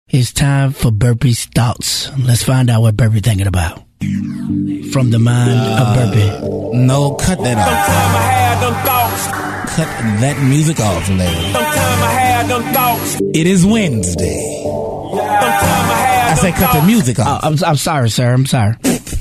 It's time for Burpee's thoughts. Let's find out what Burpee thinking about. From the mind of Burpee. No, cut that off. Cut that music off, Larry. It is Wednesday. I say cut the music off. I'm sorry, sir. I'm sorry.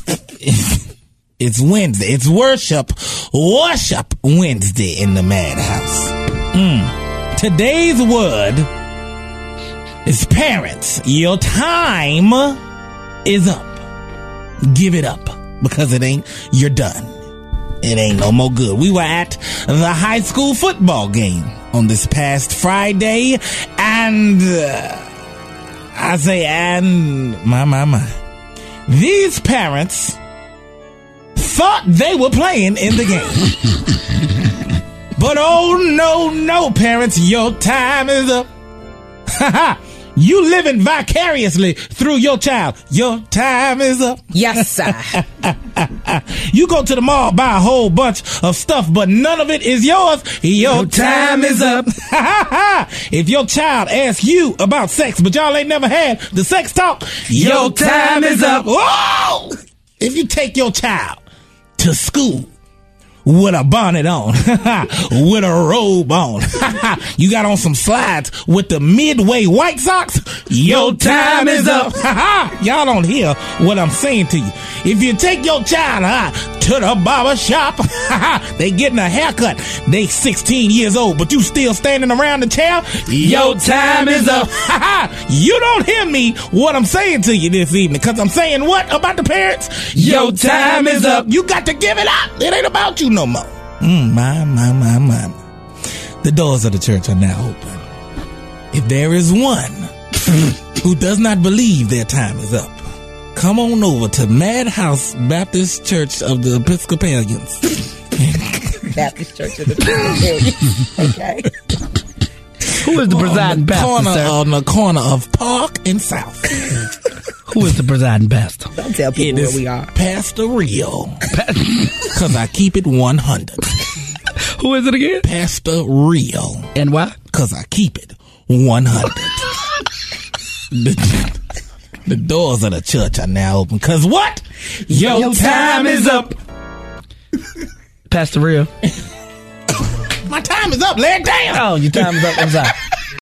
It's Wednesday. It's worship Wednesday in the Madhouse. Today's word is parents. Your time is up. Give it up, because you're done. It ain't no more good. We were at the high school football game on this past Friday, and my. These parents thought they were playing in the game. But oh no, parents, your time is up. You living vicariously through your child. Your time is up. Yes, sir. You go to the mall, buy a whole bunch of stuff, but none of it is yours. Your time is up. If your child asks you about sex, but y'all ain't never had the sex talk, your time is up. Whoa! If you take your child to school with a bonnet on, with a robe on, you got on some slides with the Midway White Sox, your time is up. Y'all don't hear what I'm saying to you. If you take your child to the barber shop, they getting a haircut, they 16 years old, but you still standing around the chair, your time is up. You don't hear me what I'm saying to you this evening, because I'm saying what about the parents? Your time is up. You got to give it up. It ain't about you no more. My. The doors of the church are now open. If there is one who does not believe their time is up, come on over to Madhouse Baptist Church of the Episcopalians. Baptist Church of the Episcopalians. Okay. Who is the presiding pastor, sir? On the corner of Park and South. Who is the presiding pastor? Don't tell people where we are. Pastor Rio. Because I keep it 100. Who is it again? Pastor Rio. And why? Because I keep it 100. The doors of the church are now open. Because what? Your time is up. Pastor Rio. My time is up, Larry. Damn. Oh, your time is up. I'm sorry.